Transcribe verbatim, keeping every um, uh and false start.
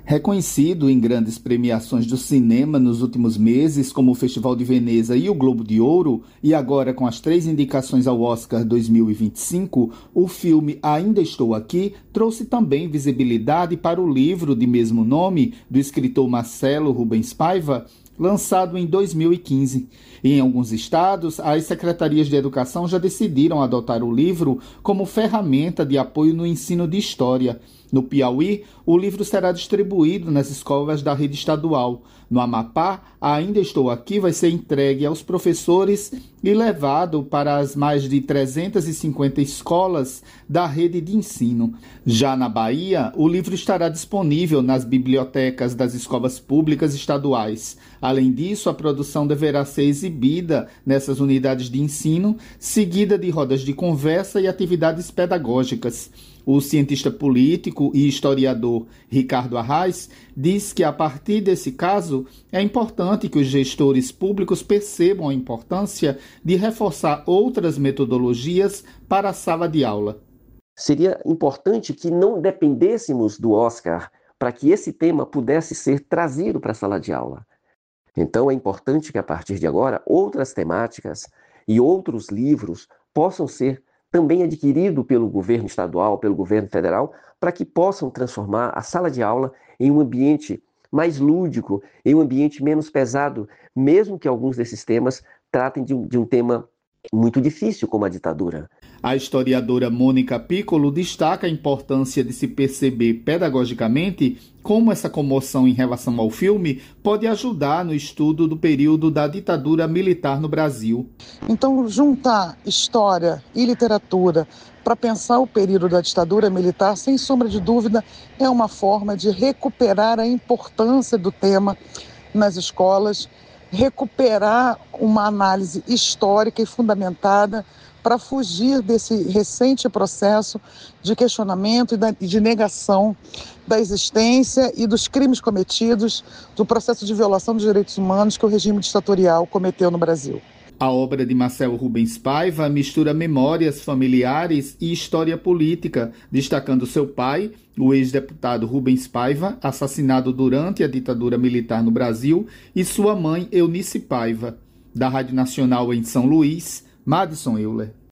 Reconhecido em grandes premiações do cinema nos últimos meses, como o Festival de Veneza e o Globo de Ouro, e agora com as três indicações ao Oscar dois mil e vinte e cinco, o filme Ainda Estou Aqui trouxe também visibilidade para o livro de mesmo nome do escritor Marcelo Rubens Paiva, lançado em dois mil e quinze. Em alguns estados, as secretarias de educação já decidiram adotar o livro como ferramenta de apoio no ensino de história. No Piauí, o livro será distribuído nas escolas da rede estadual. No Amapá, Ainda Estou Aqui vai ser entregue aos professores e levado para as mais de trezentas e cinquenta escolas da rede de ensino. Já na Bahia, o livro estará disponível nas bibliotecas das escolas públicas estaduais. Além disso, a produção deverá ser exibida nessas unidades de ensino, seguida de rodas de conversa e atividades pedagógicas. O cientista político e historiador Ricardo Arraes diz que, a partir desse caso, é importante que os gestores públicos percebam a importância de reforçar outras metodologias para a sala de aula. Seria importante que não dependêssemos do Oscar para que esse tema pudesse ser trazido para a sala de aula. Então é importante que, a partir de agora, outras temáticas e outros livros possam ser também adquirido pelo governo estadual, pelo governo federal, para que possam transformar a sala de aula em um ambiente mais lúdico, em um ambiente menos pesado, mesmo que alguns desses temas tratem de um, de um tema muito difícil, como a ditadura. A historiadora Mônica Piccolo destaca a importância de se perceber pedagogicamente como essa comoção em relação ao filme pode ajudar no estudo do período da ditadura militar no Brasil. Então, juntar história e literatura para pensar o período da ditadura militar, sem sombra de dúvida, é uma forma de recuperar a importância do tema nas escolas, recuperar uma análise histórica e fundamentada para fugir desse recente processo de questionamento e de negação da existência e dos crimes cometidos, do processo de violação dos direitos humanos que o regime ditatorial cometeu no Brasil. A obra de Marcelo Rubens Paiva mistura memórias familiares e história política, destacando seu pai, o ex-deputado Rubens Paiva, assassinado durante a ditadura militar no Brasil, e sua mãe, Eunice Paiva. Da Rádio Nacional em São Luís, Madison Euler.